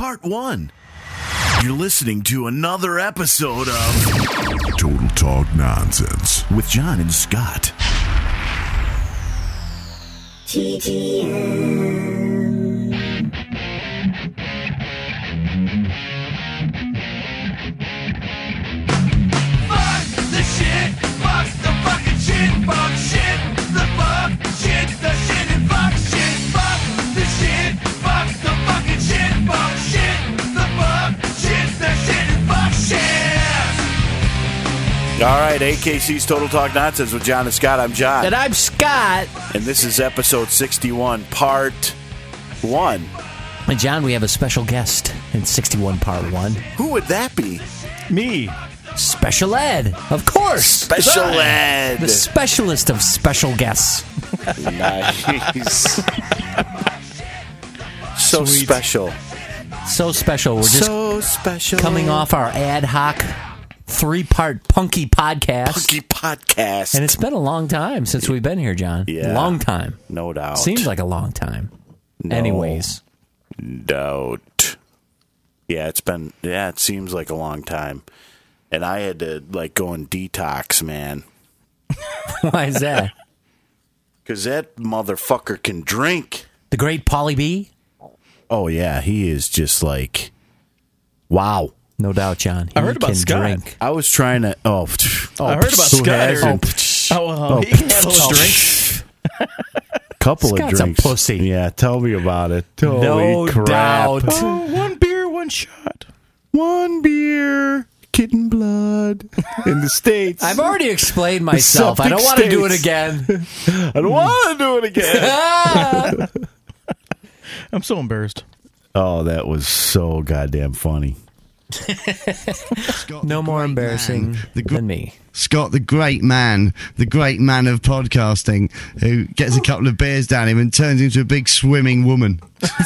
Part 1. You're listening to another episode of Total Talk Nonsense with John and Scott. All right, AKC's Total Talk Nonsense with John and Scott. I'm John. And I'm Scott. And this is episode 61, part 1. And John, we have a special guest in 61 part 1. Who would that be? Me. Special Ed, of course. Special Ed. The specialist of special guests. Nice. So Sweet. special. So special. We're just So special. coming off our ad hoc 3-part Punky podcast. Punky podcast. And it's been a long time since we've been here, John. Yeah. Long time. No doubt. Seems like a long time. No Anyways. doubt. Yeah, it seems like a long time. And I had to, go and detox, man. Why is that? Because that motherfucker can drink. The great Pauly B? Oh, yeah. He is just wow. No doubt, John. I heard about can Scott. drink. I was trying to... I heard about who Scott. hasn't? He can handle a drink. Couple Scott's of a drinks. pussy. Yeah, tell me about it. Holy No crap. doubt. Oh, one beer, one shot. One beer, kitten blood in the States. I've already explained myself. I don't want to do it again. I don't want to do it again. I'm so embarrassed. Oh, that was so goddamn funny. No more embarrassing than me. Scott, the great man of podcasting, who gets a couple of beers down him and turns into a big swimming woman.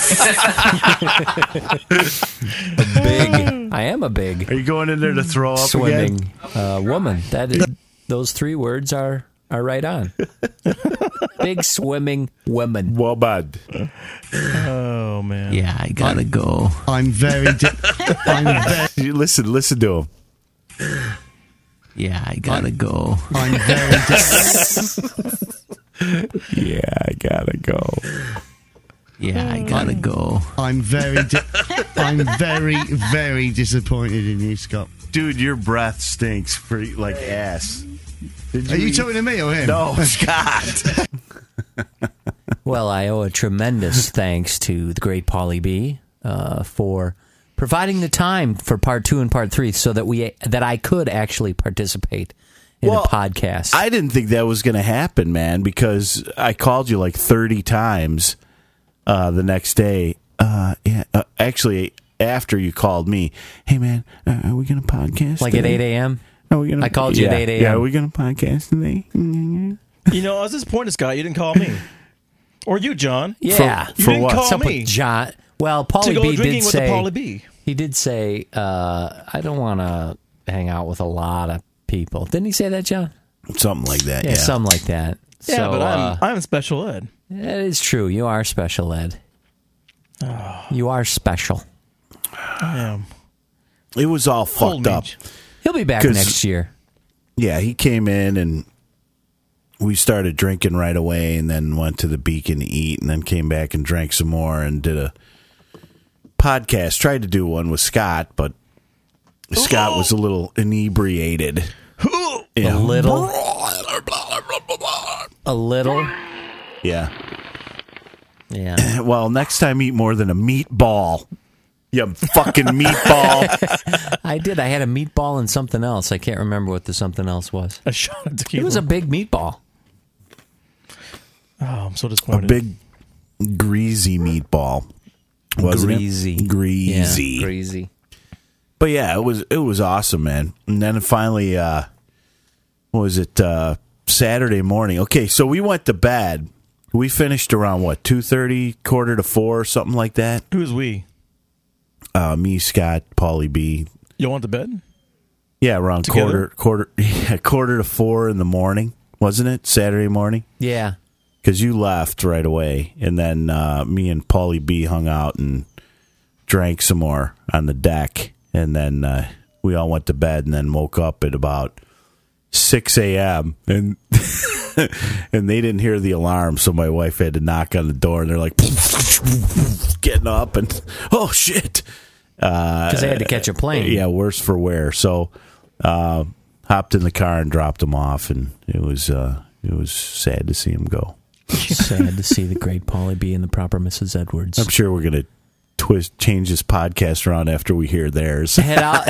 I am a big Are you going in there to throw up swimming again? woman. That is, those 3 words are right on. Big swimming woman. Woman. Oh, man. Yeah, I gotta go. I'm very... You listen to him. Yeah, I gotta go. I'm very... Yeah, I gotta go. Yeah, I gotta go. I'm very, very disappointed in you, Scott. Dude, your breath stinks for ass. Are you talking to me or him? No, Scott. Well, I owe a tremendous thanks to the great Pauly B for providing the time for part 2 and part 3 so that I could actually participate in a podcast. I didn't think that was going to happen, man, because I called you 30 times the next day. Actually, after you called me, hey, man, are we going to podcast At today? 8 a.m.? Are we gonna, I called you at 8 a.m. Yeah, are we going to podcast today? You know, I was disappointed, Scott. You didn't call me. Or you, John. Yeah. You For didn't what? call What's up me. with John? Well, To Pauly go B drinking did with say... the Pauly B. He did say, I don't want to hang out with a lot of people. Didn't he say that, John? Something like that, Yeah, something like that. Yeah, so, but I'm special ed. That is true. You are special, Ed. You are special. I am. It was all Hold fucked me. up. He'll be back 'Cause- next year. Yeah, he came in and we started drinking right away and then went to the Beacon to eat and then came back and drank some more and did a podcast. Tried to do one with Scott, but Scott was a little inebriated. A little. A little. Yeah. Yeah. Well, next time eat more than a meatball. You fucking meatball. I did. I had a meatball and something else. I can't remember what the something else was. A shot of tequila. It was a big meatball. Oh, I'm so A disappointed. big greasy meatball. Wasn't Greasy. it? Greasy. Yeah, greasy. But yeah, it was awesome, man. And then finally, what was it? Saturday morning. Okay, so we went to bed. We finished around what, 2:30, 3:45, something like that. Who's we? Me, Scott, Pauly B. You want the bed? Yeah, around Together? quarter to 4 in the morning, wasn't it? Saturday morning. Yeah. Because you left right away, and then me and Pauly B hung out and drank some more on the deck, and then we all went to bed, and then woke up at about 6 a.m. and and they didn't hear the alarm, so my wife had to knock on the door, and they're like getting up, and oh shit, because they had to catch a plane. Yeah, worse for wear. So hopped in the car and dropped him off, and it was sad to see him go. Sad to see the great Pauly B and the proper Mrs. Edwards. I'm sure we're gonna change this podcast around after we hear theirs. Head out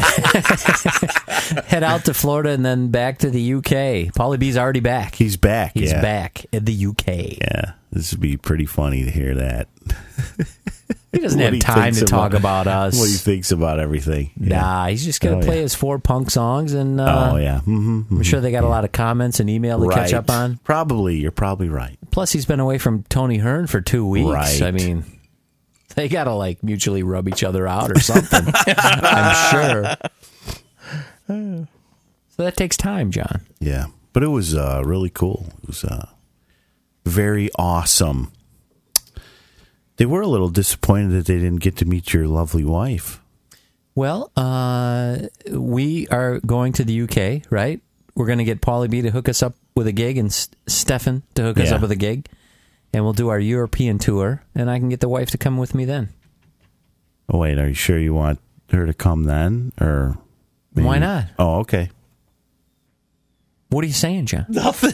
to Florida and then back to the UK. Pauly B's already back. He's back. He's yeah. back in the UK. Yeah, this would be pretty funny to hear that. He doesn't have time to talk about us. What he thinks about everything. Yeah. Nah, he's just going to play his 4 punk songs. And I'm sure they got a lot of comments and email to catch up on. Probably. You're probably right. Plus, he's been away from Tony Hearn for 2 weeks. Right. I mean, they got to mutually rub each other out or something. I'm sure. So that takes time, John. Yeah, but it was really cool. It was very awesome. They were a little disappointed that they didn't get to meet your lovely wife. Well, we are going to the UK, right? We're going to get Pauly B to hook us up with a gig and Stefan to hook us up with a gig. And we'll do our European tour, and I can get the wife to come with me then. Oh, wait, are you sure you want her to come then? Or maybe? Why not? Oh, okay. What are you saying, John? Nothing.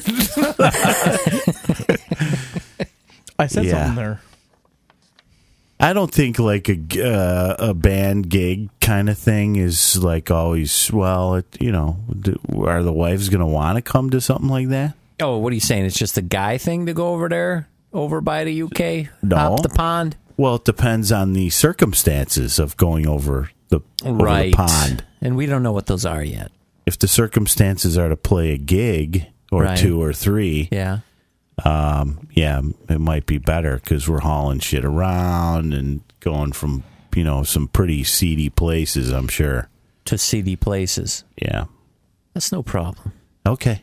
I said Yeah. something there. I don't think a band gig kind of thing is always, are the wives going to want to come to something like that? Oh, what are you saying? It's just a guy thing to go over there, over by the UK? No. Hop the pond? Well, it depends on the circumstances of going over the pond. And we don't know what those are yet. If the circumstances are to play a gig or 2 or 3, Yeah. It might be better because we're hauling shit around and going from, some pretty seedy places, I'm sure. To seedy places. Yeah. That's no problem. Okay.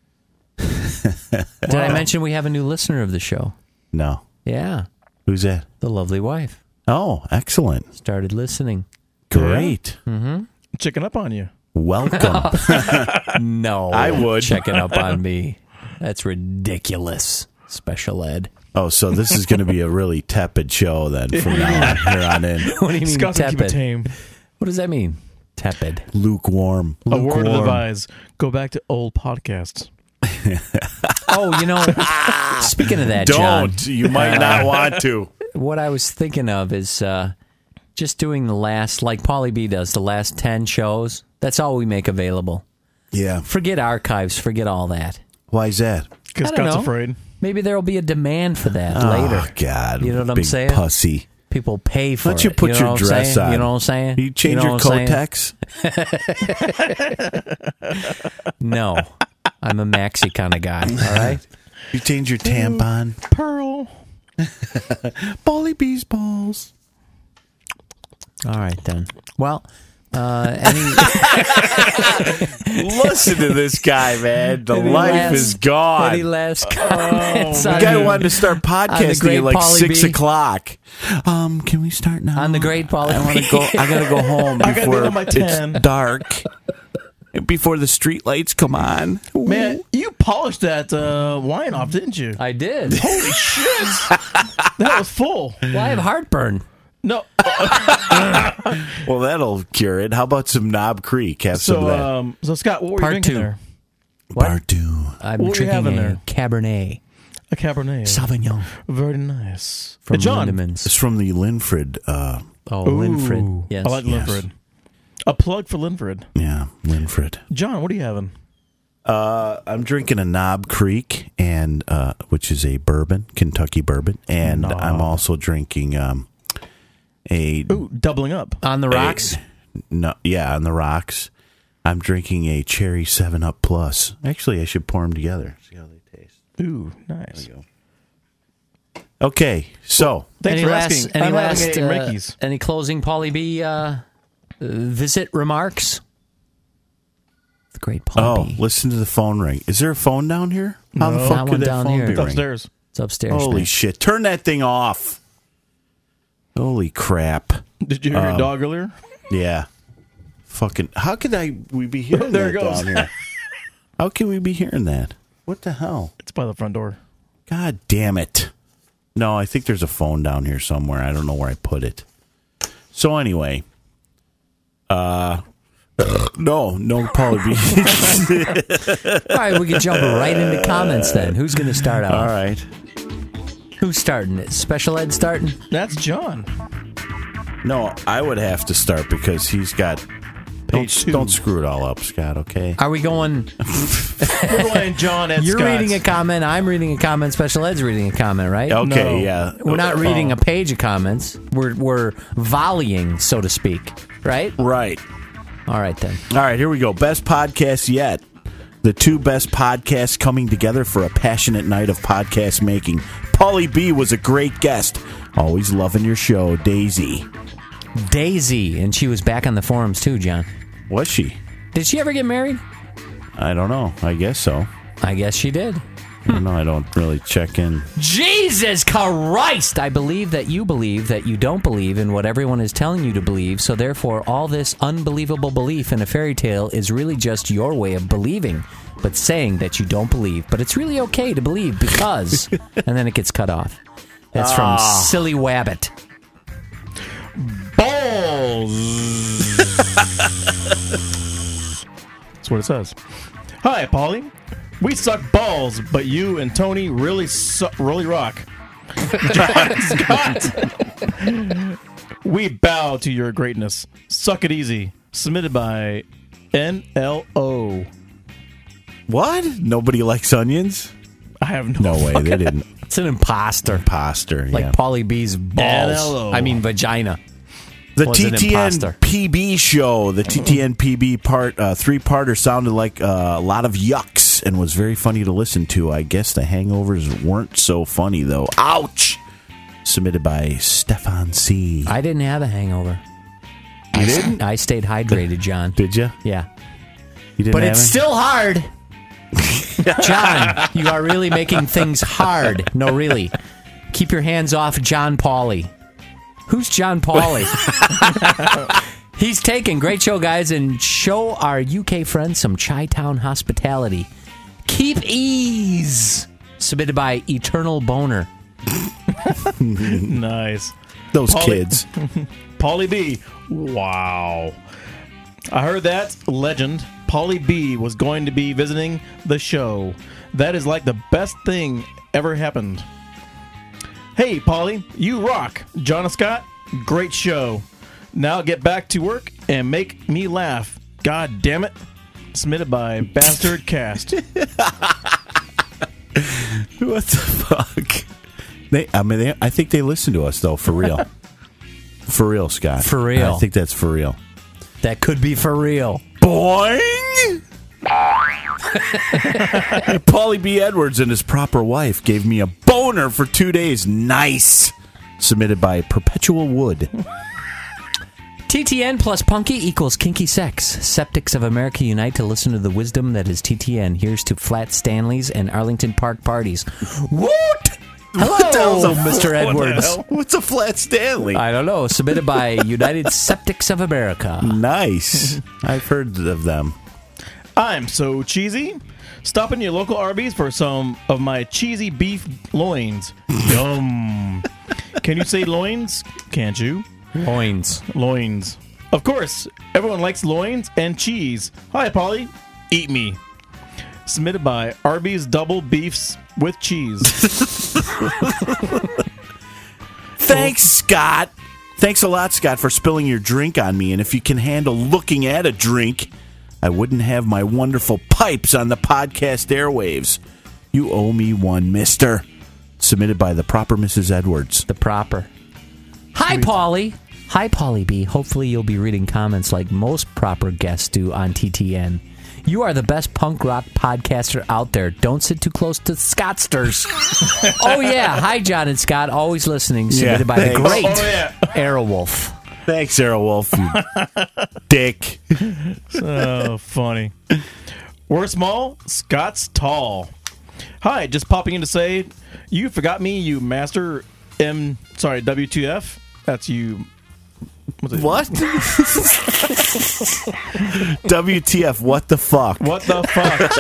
Did I mention we have a new listener of the show? No. Yeah. Who's that? The lovely wife. Oh, excellent. Started listening. Great. Checking up on you. Welcome. No. I would. Checking up on me. That's ridiculous. Special ed. Oh, so this is going to be a really tepid show then from now on, here on in. What do you mean Scott's gonna keep it tepid? tame. What does that mean? Tepid. Lukewarm. A word of advice: go back to old podcasts. Oh, speaking of that, John, Don't. You might not want to. what I was thinking of is just doing the last, like Pauly B does, the last 10 shows. That's all we make available. Yeah. Forget archives. Forget all that. Why is that? Because I don't Scott's know. afraid. Maybe there'll be a demand for that later. Oh, God. You know what I'm Big saying? Pussy. People pay for Why don't you it. put know your what I'm dress saying? on? You know what I'm saying? You change know your what I'm saying? Kotex? No. I'm a maxi kind of guy, all right? You change your tampon? Pearl. Pauly B's balls. All right, then. Well, Listen to this guy, man. The Any life last- is gone. any last comments The on guy the- wanted to start podcasting great at like Pauly 6 B? o'clock. Can we start now? On the great Pauly I want to B. go. I gotta go home I gotta be before home by 10. it's dark. Before the street lights come on. Man, you polished that wine off, didn't you? I did. Holy shit! That was full. Well, I have heartburn. No. Well, that'll cure it. How about some Knob Creek? Have some of that. So Scott, what were Part you drinking 2. there? What? Part 2. I'm What were you drinking having a there? Cabernet A Cabernet. Sauvignon Very nice. from Hey, John. Lindemans. It's from the Linford. Linford. Yes. I like Linford. A plug for Linford. Yeah, Linford. John, what are you having? I'm drinking a Knob Creek, and which is a bourbon, Kentucky bourbon, and Knob. I'm also drinking Ooh, doubling up. On the rocks? on the rocks. I'm drinking a Cherry 7-Up Plus. Actually, I should pour them together. See how they taste. Ooh, nice. There you go. Okay, so Thanks any for last, asking. any I'm last, having a Ricky's. any closing Pauly B visit remarks? The great Pauly B. listen to the phone ring. Is there a phone down here? How the No. fuck Not could one that down phone here. be It's ringing? upstairs. It's upstairs. Holy man. shit! Turn that thing off. Holy crap! Did you hear your dog earlier? Yeah. Fucking. How could we be hearing There that it goes. down here? How can we be hearing that? What the hell? It's by the front door. God damn it. No, I think there's a phone down here somewhere. I don't know where I put it. So anyway. No, Pauly B. All right, we can jump right into comments then. Who's going to start out? All right. Who's starting it? Special Ed starting? That's John. No, I would have to start because he's got... Page 2. Don't screw it all up, Scott, okay? Are we going... We're going John and You're Scott. reading a comment, I'm reading a comment, Special Ed's reading a comment, right? Okay, No. yeah. We're not reading a page of comments. We're volleying, so to speak, right? Right. All right, then. All right, here we go. Best podcast yet. The two best podcasts coming together for a passionate night of podcast making. Pauly B was a great guest. Always loving your show, Daisy. Daisy, and she was back on the forums too, John. Was she? Did she ever get married? I don't know. I guess so. I guess she did. I don't know. I don't really check in. Jesus Christ! I believe that you don't believe in what everyone is telling you to believe, so therefore all this unbelievable belief in a fairy tale is really just your way of believing, but saying that you don't believe. But it's really okay to believe because... and then it gets cut off. That's from Silly Wabbit. Balls. That's what it says. Hi, Pauly. We suck balls, but you and Tony really rock. Scott. We bow to your greatness. Suck it easy. Submitted by NLO. What? Nobody likes onions? I have no No way. They didn't. It's an imposter. Imposter. Like yeah. Pauly B's balls. NLO. I mean, vagina. The was an imposter. TTN PB show, the TTN PB three-parter sounded like a lot of yucks and was very funny to listen to. I guess the hangovers weren't so funny, though. Ouch! Submitted by Stefan C. I didn't have a hangover. You didn't? I stayed hydrated, John. Did you? Yeah. You didn't But have it's it? still hard. John, you are really making things hard. No, really. Keep your hands off John Pauly. Who's John Pauly? He's taken. Great show, guys, and show our UK friends some Chi-Town hospitality. Keep ease. Submitted by Eternal Boner. Nice. Those Pauly- kids. Pauly B. Wow. I heard that legend. Pauly B was going to be visiting the show. That is like the best thing ever happened. Hey, Pauly, you rock. John and Scott, great show. Now get back to work and make me laugh. God damn it. Submitted by Bastard Cast. What the fuck? I think they listen to us, though, for real. For real, Scott. For real. I think that's for real. That could be for real. Boing! Pauly B. Edwards and his proper wife gave me a boner for 2 days. Nice. Submitted by Perpetual Wood. TTN plus punky equals kinky sex. Septics of America unite to listen to the wisdom that is TTN. Here's to Flat Stanleys and Arlington Park parties. What? Hello, Mr. Edwards. What's a Flat Stanley? I don't know. Submitted by United Septics of America. Nice. I've heard of them. I'm so cheesy. Stop in your local Arby's for some of my cheesy beef loins. Yum. Can you say loins? Can't you? Loins. Loins. Of course, everyone likes loins and cheese. Hi, Pauly. Eat me. Submitted by Arby's Double Beefs with Cheese. Thanks, Scott. Thanks a lot, Scott, for spilling your drink on me. And if you can handle looking at a drink, I wouldn't have my wonderful pipes on the podcast airwaves. You owe me one, mister. Submitted by the proper Mrs. Edwards. The proper. Hi, Pauly. Hi, Pauly B. Hopefully you'll be reading comments like most proper guests do on TTN. You are the best punk rock podcaster out there. Don't sit too close to Scottsters. Oh, yeah. Hi, John and Scott. Always listening. Submitted by the great Aerowolf. Thanks, Aerowolf, you dick. So funny. We're small. Scott's tall. Hi, just popping in to say, you forgot me, you master WTF. That's you, What? WTF, what the fuck? What the fuck?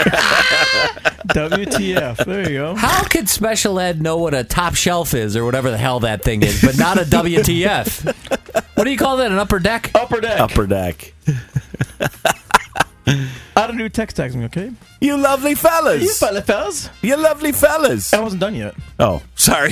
WTF. There you go. How could special ed know what a top shelf is or whatever the hell that thing is, but not a WTF? What do you call that? An upper deck? Upper deck. Upper deck. Out of new text tagging, okay? You lovely fellas. You fellas. You lovely fellas. I wasn't done yet. Oh, sorry.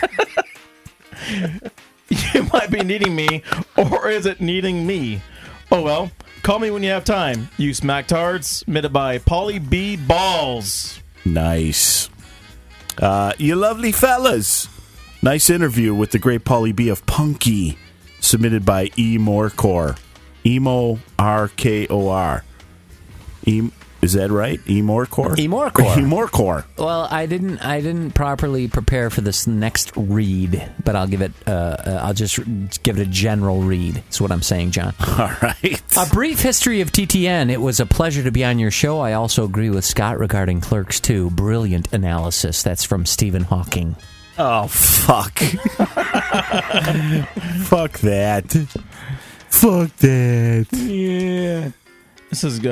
You might be needing me, or is it needing me? Oh well, call me when you have time. You smacktards, submitted by Polly B. Balls. Nice. You lovely fellas. Nice interview with the great Pauly B of Punky, submitted by E. Morekor. Emo R-K-O-R. Is that right? E. Morekor? E. Morekor. E. Morekor. Well, I didn't properly prepare for this next read, but I'll give it. I'll just give it a general read. Is what I'm saying, John. All right. A brief history of TTN. It was a pleasure to be on your show. I also agree with Scott regarding Clerks 2. Brilliant analysis. That's from Stephen Hawking. Oh, fuck. Fuck that. Fuck that. Yeah. This is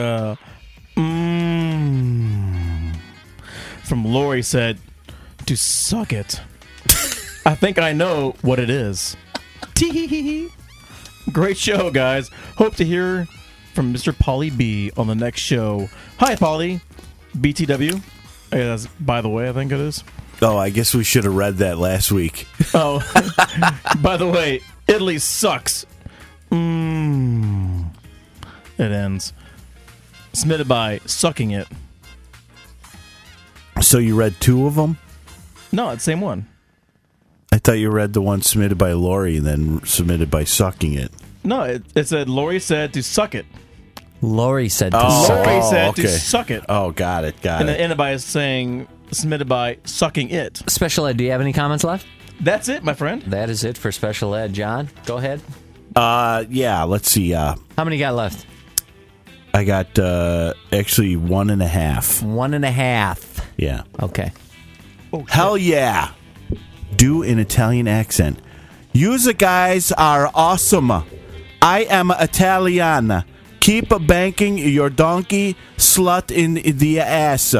from Lori said to suck it. I think I know what it is. Tee. Great show, guys. Hope to hear from Mr. Pauly B on the next show. Hi, Pauly. BTW. That's, by the way, I think it is. Oh, I guess we should have read that last week. Oh, by the way, Italy sucks. It ends. Submitted by Sucking It. So you read two of them? No, it's the same one. I thought you read the one submitted by Lori and then submitted by Sucking It. No, it said Lori said to suck it. Lori said to Lori said okay. to suck it. Oh, got it. And then ended by saying submitted by Sucking It. Special Ed, do you have any comments left? That's it, my friend. That is it for Special Ed. John, go ahead. Yeah, let's see. How many got left? I got actually 1.5. 1.5. Yeah. Okay. Oh, Hell yeah. Do an Italian accent. You guys are awesome. I am Italiana. Keep banking your donkey slut in the ass.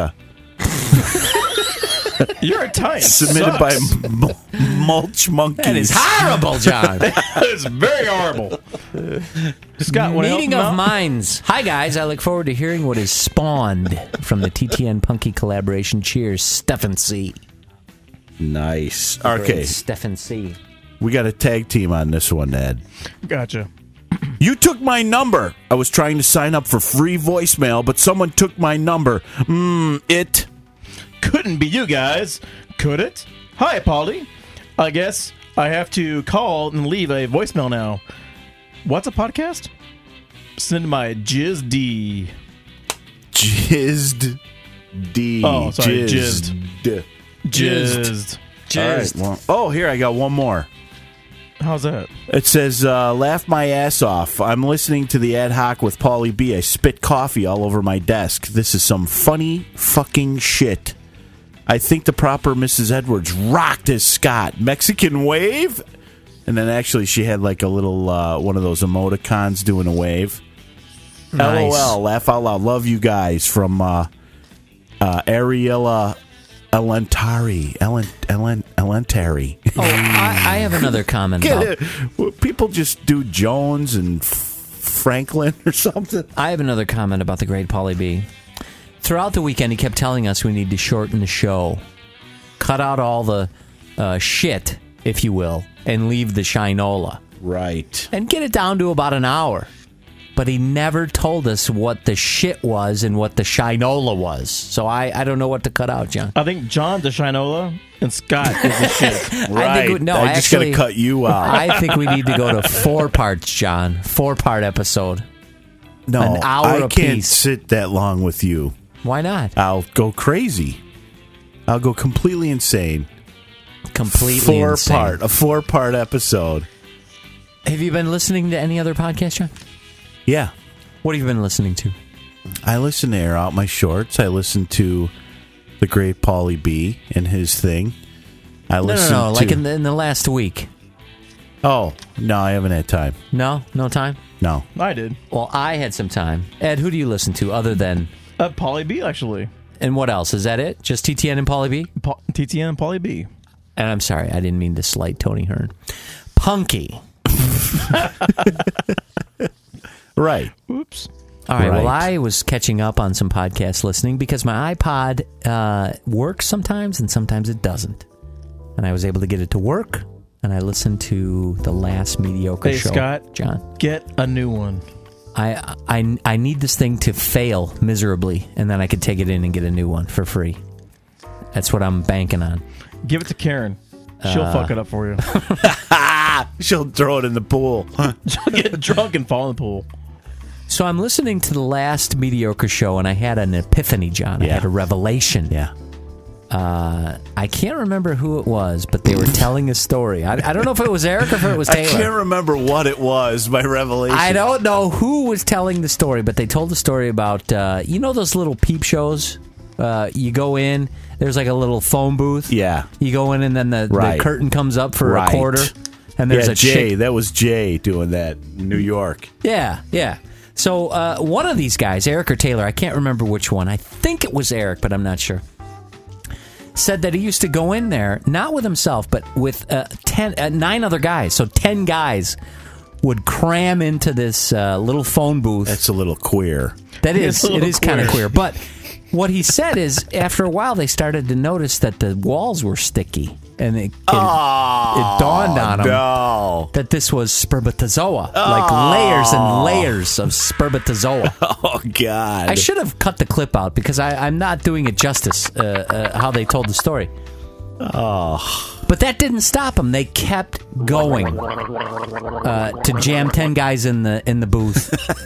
You're Italian. Submitted by Mulch Monkeys. That is horrible, John. That is very horrible. Scott, want to help Meeting him of out? minds. Hi, guys. I look forward to hearing what is spawned from the TTN Punky collaboration. Cheers, Stephen C. Nice. Okay, Stephen C. we got a tag team on this one, Ed. Gotcha. You took my number. I was trying to sign up for free voicemail, but someone took my number. It Couldn't be you guys, could it? Hi, Pauly. I guess I have to call and leave a voicemail now. What's a podcast? Send my Jizz D. jizzed D. Oh, sorry, Jizzed. Jizzed. All right, well, oh, here, I got one more. How's that? It says, laugh my ass off. I'm listening to the ad hoc with Pauly B. I spit coffee all over my desk. This is some funny fucking shit. I think the proper Mrs. Edwards rocked as Scott. Mexican wave? And then actually she had like a little, one of those emoticons doing a wave. Nice. LOL, laugh out loud. Love you guys from Ariella Elentari. Elentari. Oh, I have another comment. People just do Jones and Franklin or something. I have another comment about the great Pauly B. Throughout the weekend, he kept telling us we need to shorten the show. Cut out all the shit, if you will, and leave the shinola. Right. And get it down to about an hour. But he never told us what the shit was and what the shinola was. So I don't know what to cut out, John. I think John's the Shinola and Scott is the shit. Right. I think I just got to cut you out. I think we need to go to 4 parts, John. 4-part episode. No, an hour I apiece. can't sit that long with you. Why not? I'll go crazy. I'll go completely insane. Completely insane. A 4-part episode. Have you been listening to any other podcast, John? Yeah. What have you been listening to? I listen to Air Out My Shorts. I listen to the great Pauly B and his thing. I listen No. to Like in the last week. Oh, no, I haven't had time. No time. No. I did. Well, I had some time. Ed, who do you listen to other than? Pauly B, actually. And what else? Is that it? Just TTN and Pauly B? TTN and Pauly B. And I'm sorry, I didn't mean to slight Tony Hearn. Punky. Right. Oops. All right, well, Right. I was catching up on some podcast listening because my iPod works sometimes and sometimes it doesn't. And I was able to get it to work, and I listened to the last mediocre Hey, show. Scott. John, Get a new one. I need this thing to fail miserably, and then I could take it in and get a new one for free. That's what I'm banking on. Give it to Karen. She'll fuck it up for you. She'll throw it in the pool. She'll get drunk and fall in the pool. So I'm listening to the last mediocre show, and I had an epiphany, John. I Yeah. had a revelation. Yeah. I can't remember who it was, but they were telling a story. I don't know if it was Eric or if it was I Taylor. can't remember what it was, my revelation. I don't know who was telling the story, but they told the story about, you know those little peep shows? You go in, there's like a little phone booth. Yeah. You go in, and then the Right. curtain comes up for Right. a quarter. And there's Yeah, a Jay. chick. That was Jay doing that in New York. Yeah. So one of these guys, Eric or Taylor, I can't remember which one. I think it was Eric, but I'm not sure. Said that he used to go in there, not with himself, but with 9 other guys. So 10 guys would cram into this little phone booth. That's a little queer. That is, It's a it little is kind of queer. queer. But what he said is, after a while, they started to notice that the walls were sticky, and it dawned on them No. that this was spermatozoa, like layers and layers of spermatozoa. Oh, God. I should have cut the clip out because I'm not doing it justice how they told the story. Oh. But that didn't stop them. They kept going to jam 10 guys in the booth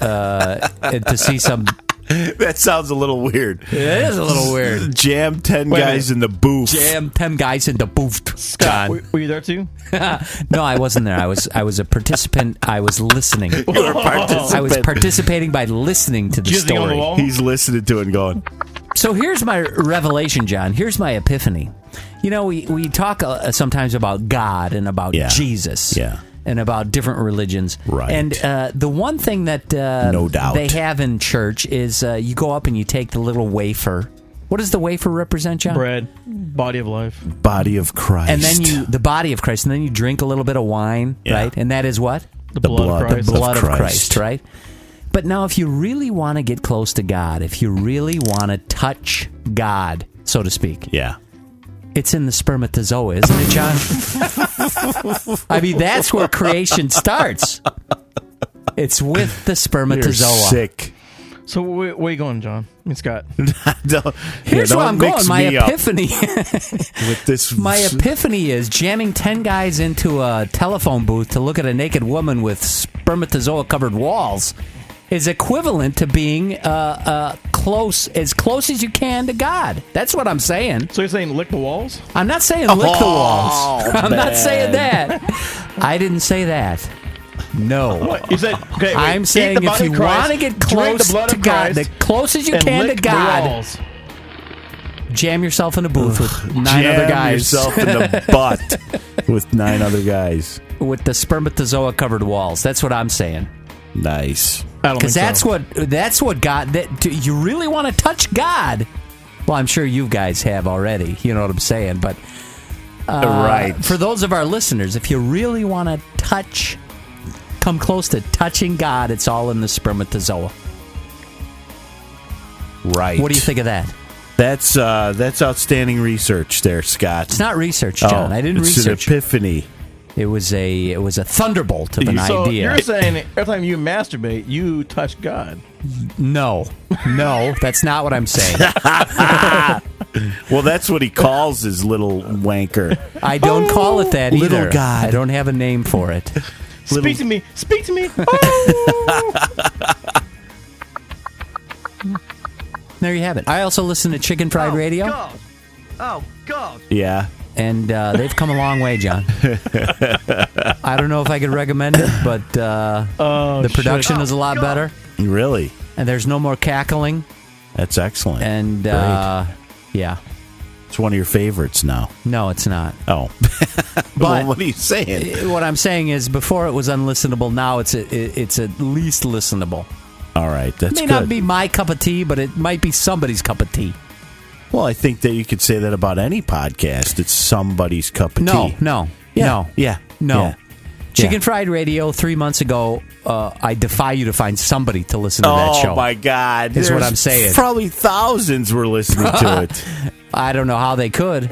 to see some. That sounds a little weird. It is a little weird. Jam 10 Wait a guys minute. in the booth. Jam 10 guys in the booth. Scott, John. were you there too? No, I wasn't there. I was a participant. I was listening. You were a participant. I was participating by listening to the Jizzing on the story. wall? He's listening to it and going, So here's my revelation, John. Here's my epiphany. You know, we talk sometimes about God and about Yeah. Jesus. Yeah. And about different religions. Right. And the one thing that No doubt. they have in church is you go up and you take the little wafer. What does the wafer represent, John? Bread, body of life. body of Christ. And then the body of Christ. And then you drink a little bit of wine, Yeah. right? And that is what? The The blood, blood. of Christ. The Blood of Christ. Christ, right? But now, if you really want to get close to God, if you really want to touch God, so to speak, Yeah. it's in the spermatozoa, isn't it, John? I mean, that's where creation starts. It's with the You're spermatozoa. sick. So where are you going, John? I mean, Scott. Here's don't where I'm mix going. My me up epiphany. with this. My epiphany is jamming 10 guys into a telephone booth to look at a naked woman with spermatozoa-covered walls is equivalent to being as close as you can to God. That's what I'm saying. So you're saying lick the walls? I'm not saying lick the walls. I'm not man. saying that. I didn't say that. No. What? You said, okay, wait, I'm eat saying the if body you of Christ, want to get drink close the blood to of God, Christ, the close as you and can to lick the God, walls. jam yourself in a booth with 9 Jam other guys yourself in the butt with 9 other guys. with the spermatozoa-covered walls. That's what I'm saying. Nice. I don't Because think that's what God. That you really want to touch God. Well, I'm sure you guys have already. You know what I'm saying, but right. for those of our listeners, if you really want to come close to touching God, it's all in the spermatozoa. Right. What do you think of that? That's outstanding research there, Scott. It's not research, John. I didn't it's research. an epiphany. It was a thunderbolt of an so idea. you're saying every time you masturbate, you touch God. No, that's not what I'm saying. Well, that's what he calls his little wanker. I don't call it that little either. God. I don't have a name for it. Speak to me. Speak to me. Oh! There you have it. I also listen to Chicken Fried Radio. God. Oh, God. Yeah. And they've come a long way, John. I don't know if I could recommend it, but the production is a lot better, Really? and there's no more cackling. That's excellent. And Great. yeah, It's one of your favorites now. No, it's not. Oh. Well, what are you saying? What I'm saying is, before it was unlistenable. Now it's at least listenable. All right, that's It may good. not be my cup of tea, but it might be somebody's cup of tea. Well, I think that you could say that about any podcast. It's somebody's cup of No, tea. no, Yeah, no, yeah, no. yeah. Chicken Fried Radio 3 months ago. I defy you to find somebody to listen to that show. Oh my God! Is what There's I'm saying. Probably thousands were listening to it. I don't know how they could.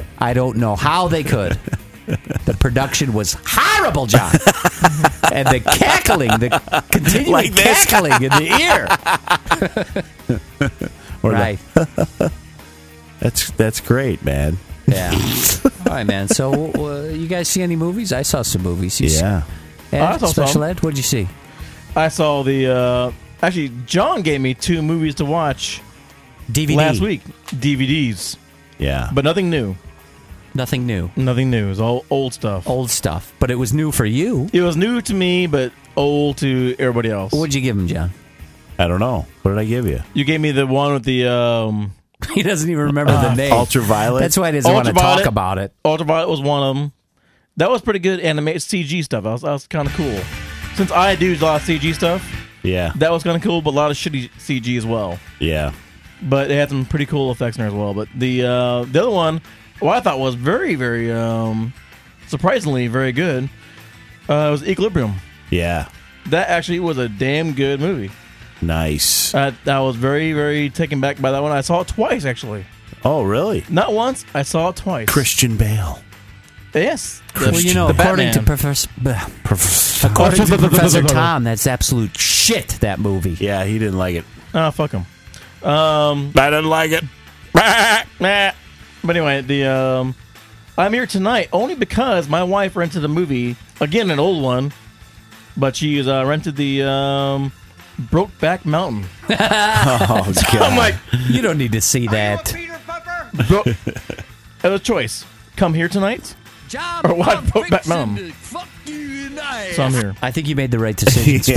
The production was horrible, John. And the cackling, the continuing Like this. cackling in the ear. Right. That's great, man. Yeah. All right, man. So, you guys see any movies? I saw some movies. You Yeah. Ed, I saw Special some. Ed, what'd you see? I saw the. Actually, John gave me 2 movies to watch DVD. last week. DVDs. Yeah. But nothing new. Nothing new. Nothing new. It was all old stuff. Old stuff. But it was new for you. It was new to me, but old to everybody else. What'd you give him, John? I don't know. What did I give you? You gave me the one with the He doesn't even remember the name. Ultraviolet. That's why he doesn't want to Ultraviolet. talk about it. Ultraviolet was one of them. That was pretty good animated CG stuff. That was kind of cool. Since I do a lot of CG stuff, Yeah. that was kind of cool, but a lot of shitty CG as well. Yeah. But it had some pretty cool effects in there as well. But the other one, what I thought was very, very surprisingly very good, was Equilibrium. Yeah. That actually was a damn good movie. Nice. I was very, very taken back by that one. I saw it twice, actually. Oh, really? Not once. I saw it twice. Christian Bale. Yes. Well, you know, The according to Batman. Professor Tom, that's absolute shit, that movie. Yeah, he didn't like it. Oh, fuck him. I didn't like it. Nah. But anyway, I'm here tonight only because my wife rented the movie, again, an old one, but she's rented the Brokeback Mountain. Oh, God. I'm like, You don't need to see that. it was a choice. Come here tonight or watch Brokeback Mountain. So I'm here. I think you made the right decision.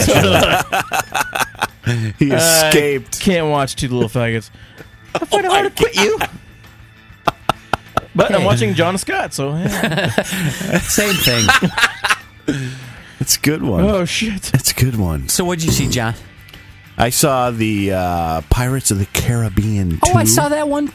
He escaped. Can't watch two little faggots. I find it hard to quit you. But I'm watching John Scott, so yeah. Same thing. It's a good one. Oh shit. It's a good one. So what'd you see, John? I saw the Pirates of the Caribbean 2. Oh, I saw that one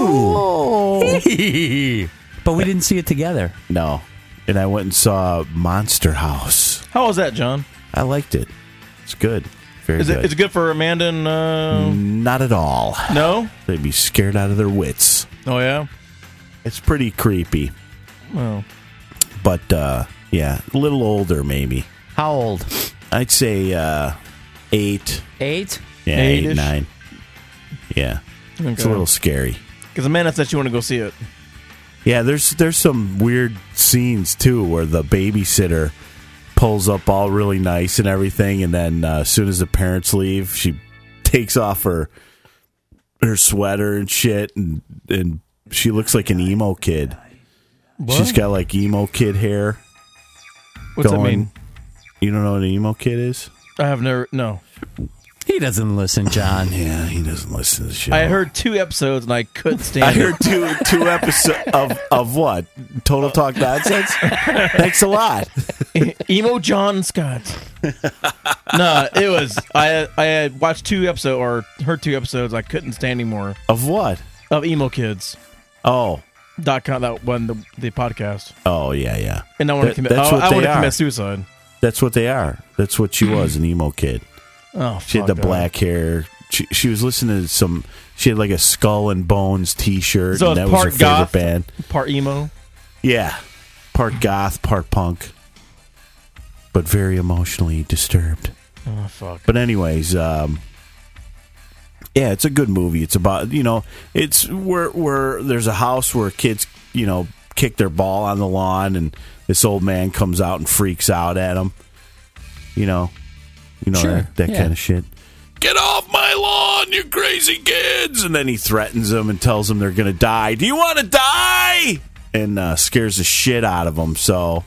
too. But we didn't see it together. No. And I went and saw Monster House. How was that, John? I liked it. It's good. Very Is good. it good for Amanda and Not at all. no? They'd be scared out of their wits. Oh yeah. It's pretty creepy. Oh. But, yeah, a little older maybe. How old? I'd say 8. 8? Yeah, 8-ish? 8, 9. Yeah. It's a little scary. Because Amanda said she wanted to go see it. Yeah, there's some weird scenes, too, where the babysitter pulls up all really nice and everything, and then as soon as the parents leave, she takes off her sweater and shit, and she looks like an emo kid. What? She's got, like, emo kid hair. What's that going. mean? You don't know what an emo kid is? I have never. No. He doesn't listen, John. Yeah, he doesn't listen to the show. I heard 2 episodes and I couldn't stand I it. heard two episodes of what? Total Talk Nonsense? Thanks a lot. Emo John Scott. No, it was. I had watched 2 episodes or heard 2 episodes. I couldn't stand anymore Of what? of Emo Kids. Oh. .com, that one, the podcast. Oh, yeah, yeah. And I want to commit. That's what I they want to are. commit suicide. That's what they are. That's what she was, an emo kid. Oh, She had the fuck that. black hair. She was listening to some... She had like a Skull and Bones t-shirt, So and it's that was her part favorite goth? band. Part emo. Yeah. Part goth, part punk. But very emotionally disturbed. Oh fuck. But anyways, yeah, it's a good movie. It's about, it's where there's a house where kids, kick their ball on the lawn, and this old man comes out and freaks out at them. Sure, that yeah. kind of shit. Get off my lawn, you crazy kids! And then he threatens them and tells them they're going to die. Do you want to die? And scares the shit out of them. So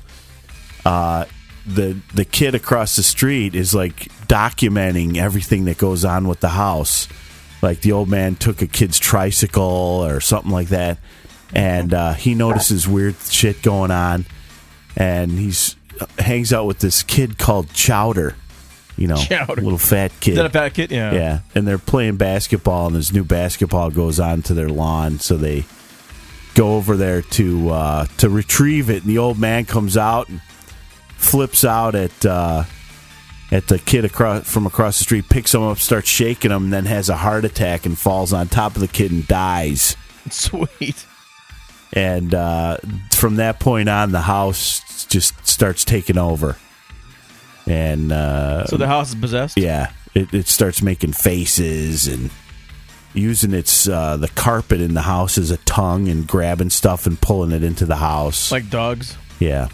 the kid across the street is like documenting everything that goes on with the house. Like the old man took a kid's tricycle or something like that, and he notices weird shit going on, and hangs out with this kid called Chowder. Chowder. Little fat kid. Is that a fat kid? Yeah. Yeah, and they're playing basketball, and this new basketball goes onto their lawn, so they go over there to retrieve it, and the old man comes out and flips out at the kid from across the street, picks him up, starts shaking him, and then has a heart attack and falls on top of the kid and dies. Sweet. And from that point on, the house just starts taking over. And so the house is possessed? Yeah. It starts making faces and using the carpet in the house as a tongue and grabbing stuff and pulling it into the house. Like dogs? Yeah.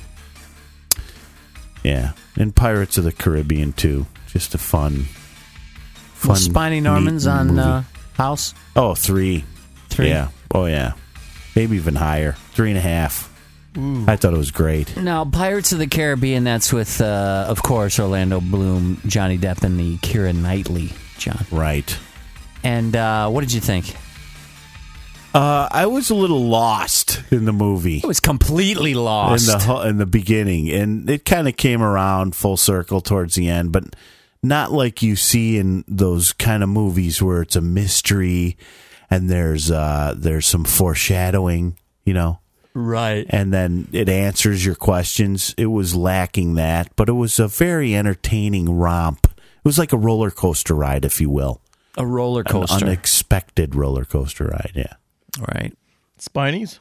Yeah. And Pirates of the Caribbean, too. Just a fun Was Spiny Norman's on House? Oh, 3. 3? Yeah. Oh, yeah. Maybe even higher. 3.5. Ooh. I thought it was great. Now, Pirates of the Caribbean, that's with, of course, Orlando Bloom, Johnny Depp, and the Keira Knightley, John. Right. And what did you think? I was a little lost in the movie. I was completely lost. In the beginning. And it kind of came around full circle towards the end, but not like you see in those kind of movies where it's a mystery and there's some foreshadowing, Right. And then it answers your questions. It was lacking that, but it was a very entertaining romp. It was like a roller coaster ride, if you will. A roller coaster. An unexpected roller coaster ride, yeah. Right. Spinies?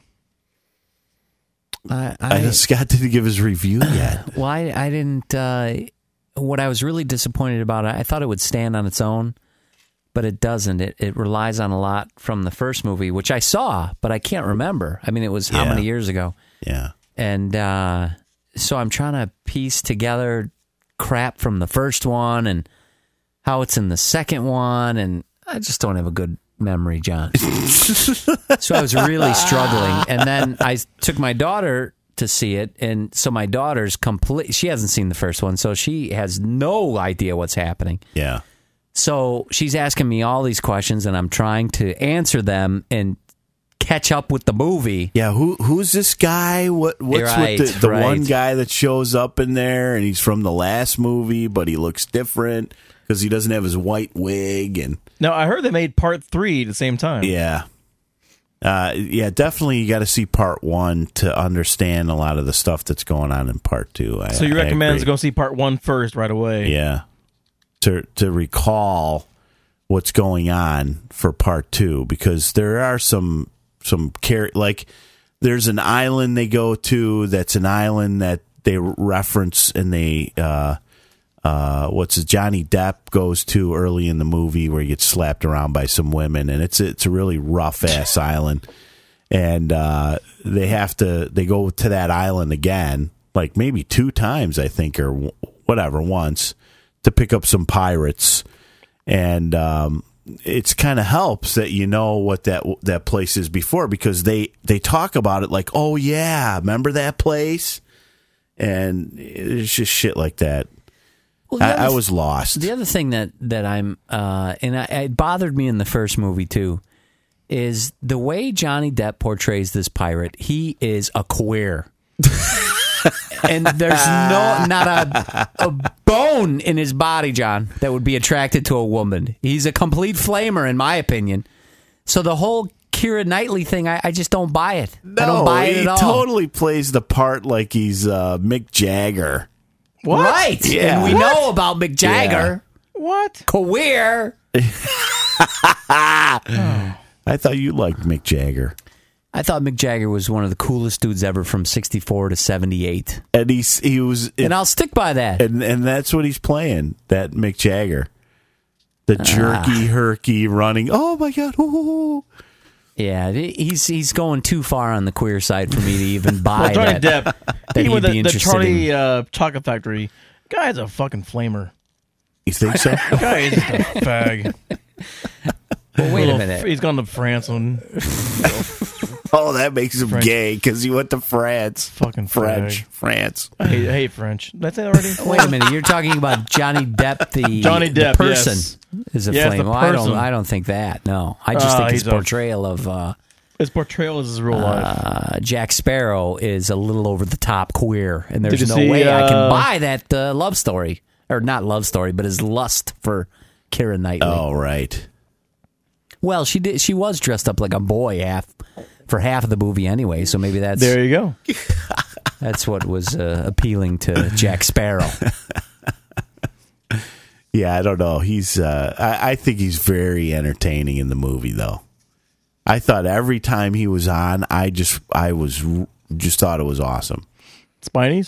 Scott didn't give his review yet. Well, I didn't... what I was really disappointed about, I thought it would stand on its own, but it doesn't. It relies on a lot from the first movie, which I saw, but I can't remember. I mean, it was how many years ago? Yeah. And so I'm trying to piece together crap from the first one and how it's in the second one, and I just don't have a good memory, John. So I was really struggling. And then I took my daughter to see it, and so my daughter's she hasn't seen the first one, so she has no idea what's happening. Yeah. So she's asking me all these questions, and I'm trying to answer them and catch up with the movie. Yeah, who's this guy? What's with the one guy that shows up in there, and he's from the last movie, but he looks different because he doesn't have his white wig. And now I heard they made part 3 at the same time. Yeah. Definitely you got to see part 1 to understand a lot of the stuff that's going on in part 2. So you recommend to go see part 1 first right away? Yeah. To recall what's going on for part 2, because there are some like there's an island they go to that's an island that they reference, and they Johnny Depp goes to early in the movie where he gets slapped around by some women, and it's a really rough ass island, and they go to that island again, like maybe 2 times I think, or whatever, once, to pick up some pirates, and it's kind of helps that you know what that place is before, because they talk about it like, oh yeah, remember that place, and it's just shit like that. Well, I was lost. The other thing that I'm and it bothered me in the first movie too is the way Johnny Depp portrays this pirate. He is a queer. And there's not a bone in his body, John, that would be attracted to a woman. He's a complete flamer, in my opinion. So the whole Keira Knightley thing, I just don't buy it. No, I don't buy it at all. He totally plays the part like he's Mick Jagger. What? Right. Yeah. And we know about Mick Jagger. Yeah. What? Queer. I thought you liked Mick Jagger. I thought Mick Jagger was one of the coolest dudes ever from 64 to 78. And he was... And I'll stick by that. And that's what he's playing, that Mick Jagger. The jerky, herky, running. Oh, my God. Ooh. Yeah, he's going too far on the queer side for me to even buy Johnny that. Depp, that he went he'd be the Charlie in. Chocolate Factory. Guy's a fucking flamer. You think so? Guy is just a fag. Well, wait a minute. He's gone to France. Oh, that makes him gay because he went to France. Fucking French. fag. France. I hate French. Did I say that already? Wait a minute. You're talking about Johnny Depp, the person yes. is a Yes, flame. the Well, person. I don't think that. No, I just think his portrayal of His portrayal is his real life. Jack Sparrow is a little over the top queer, and there's Did you no see, way I can buy that love story, or not love story, but his lust for Keira Knightley. Oh, right. Well, she did. She was dressed up like a boy for half of the movie anyway, so maybe There you go. that's what was appealing to Jack Sparrow. Yeah, I don't know. He's. I think he's very entertaining in the movie, though. I thought every time he was on, I just thought it was awesome. Spinies?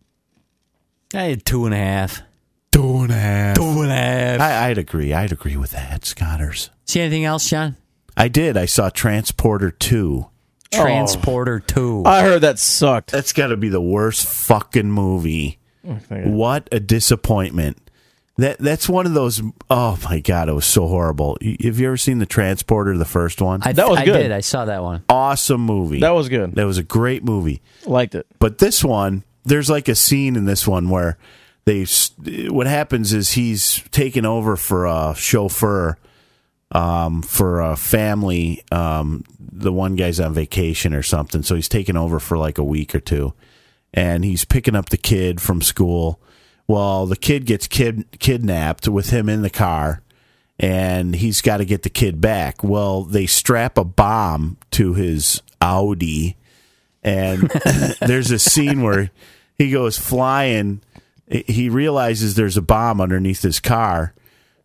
I had 2.5. 2.5. 2.5. I'd agree. I'd agree with that, Scotters. See anything else, John? I did. I saw Transporter 2. Transporter 2. I heard that sucked. That's got to be the worst fucking movie. What a disappointment. That's one of those. Oh my God, it was so horrible. Have you ever seen The Transporter, the first one? That was good. I did. I saw that one. Awesome movie. That was good. That was a great movie. Liked it. But this one, there's like a scene in this one where what happens is he's taken over for a chauffeur for a family. The one guy's on vacation or something, so he's taken over for like a week or two, and he's picking up the kid from school. Well, the kid gets kidnapped with him in the car, and he's got to get the kid back. Well, they strap a bomb to his Audi, and there's a scene where he goes flying. He realizes there's a bomb underneath his car.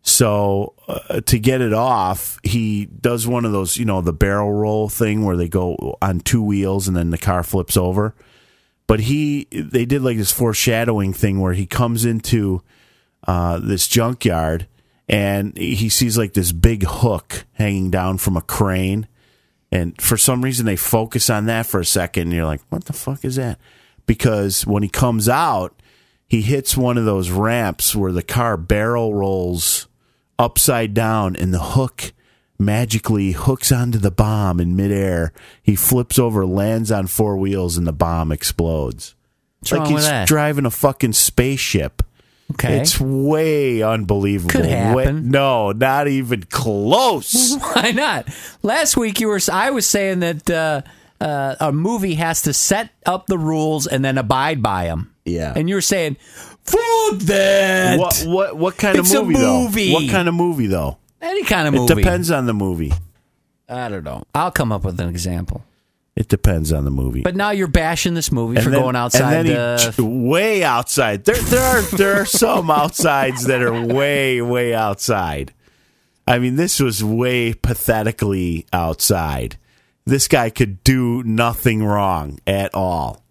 So to get it off, he does one of those, the barrel roll thing where they go on two wheels and then the car flips over. But they did like this foreshadowing thing where he comes into this junkyard and he sees like this big hook hanging down from a crane. And for some reason they focus on that for a second and you're like, what the fuck is that? Because when he comes out, he hits one of those ramps where the car barrel rolls upside down and the hook magically hooks onto the bomb in midair. He flips over, lands on four wheels, and the bomb explodes. What's wrong with that? Driving a fucking spaceship. Okay. It's way unbelievable. Could happen. No, not even close. Why not? Last week I was saying that a movie has to set up the rules and then abide by them. Yeah. And you were saying, fuck that. What kind It's of movie, a movie. though? What kind of movie, though? Any kind of movie. It depends on the movie. I don't know. I'll come up with an example. It depends on the movie. But now you're bashing this movie for going outside. And then way outside. There are some outsides that are way, way outside. I mean, this was way pathetically outside. This guy could do nothing wrong at all.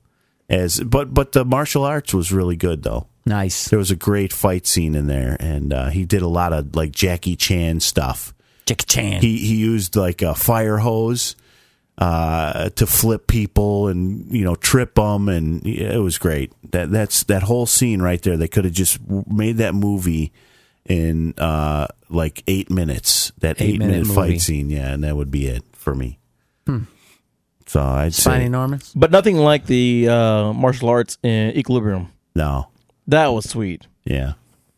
But the martial arts was really good, though. Nice. There was a great fight scene in there, and he did a lot of like Jackie Chan stuff. Jackie Chan. He used like a fire hose to flip people and trip them, and it was great. That whole scene right there. They could have just made that movie in like 8 minutes. That 8-minute fight scene, yeah, and that would be it for me. So I'd say enormous, but nothing like the martial arts in Equilibrium. No, that was sweet. Yeah,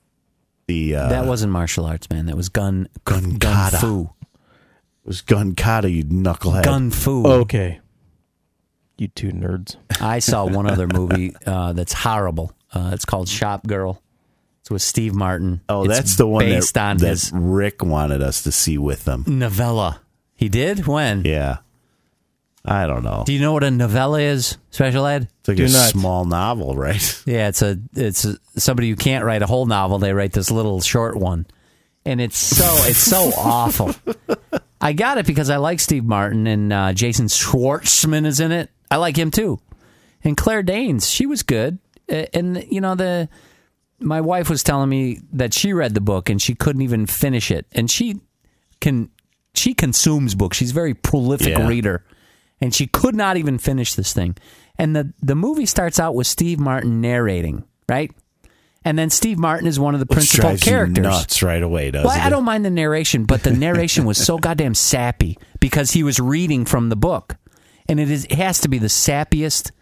that wasn't martial arts, man. That was gun kata. fu. It was gun kata, you knucklehead. Gun fu. Okay, you two nerds. I saw one other movie that's horrible. It's called Shop Girl. It's with Steve Martin. Oh, it's that's the one based on his Rick wanted us to see with them. novella. He did? When? Yeah. I don't know. Do you know what a novella is, Special Ed? It's like small novel, right? Yeah, it's somebody who can't write a whole novel. They write this little short one, and it's so awful. I got it because I like Steve Martin, and Jason Schwartzman is in it. I like him too, and Claire Danes. She was good, and my wife was telling me that she read the book and she couldn't even finish it, and she consumes books. She's a very prolific reader. And she could not even finish this thing. And the movie starts out with Steve Martin narrating, right? And then Steve Martin is one of the principal characters. You nuts right away, doesn't it? I don't mind the narration, but the narration was so goddamn sappy because he was reading from the book. And it has to be the sappiest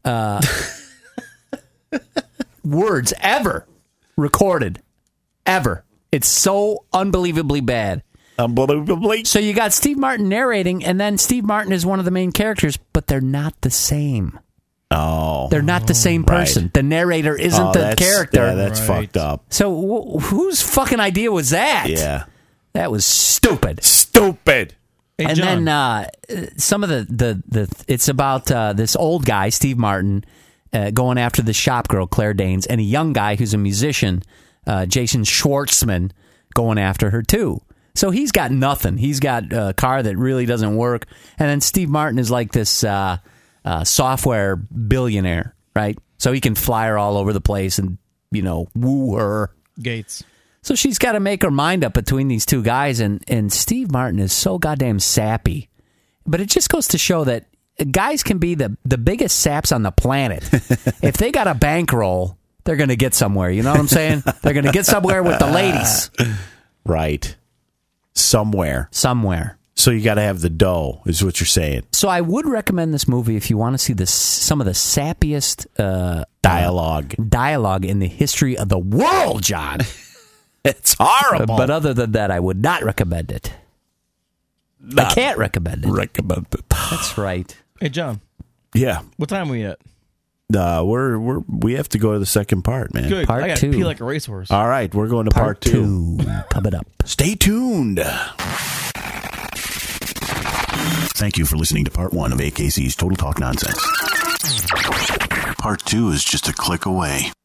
words ever recorded. Ever. It's so unbelievably bad. Unbelievably. So you got Steve Martin narrating, and then Steve Martin is one of the main characters, but they're not the same. Oh. They're not the same person. Right. The narrator isn't the character. Yeah, that's fucked up. So whose fucking idea was that? Yeah. That was stupid. Stupid. Hey, And John. then some of the it's about this old guy, Steve Martin, going after the shop girl, Claire Danes, and a young guy who's a musician, Jason Schwartzman, going after her too. So he's got nothing. He's got a car that really doesn't work. And then Steve Martin is like this software billionaire, right? So he can fly her all over the place and, woo her. Gates. So she's got to make her mind up between these two guys, and Steve Martin is so goddamn sappy. But it just goes to show that guys can be the biggest saps on the planet. If they got a bankroll, they're going to get somewhere. You know what I'm saying? They're going to get somewhere with the ladies. Right. Somewhere. So you got to have the dough, is what you're saying. So I would recommend this movie if you want to see some of the sappiest dialogue in the history of the world, John. It's horrible. But other than that, I would not recommend it. I can't recommend it. That's right. Hey, John. Yeah. What time are we at? We have to go to the second part, man. Good. Part I got two. to pee like a racehorse. All right, we're going to part two. Coming up. Stay tuned. Thank you for listening to part 1 of AKC's Total Talk Nonsense. Part 2 is just a click away.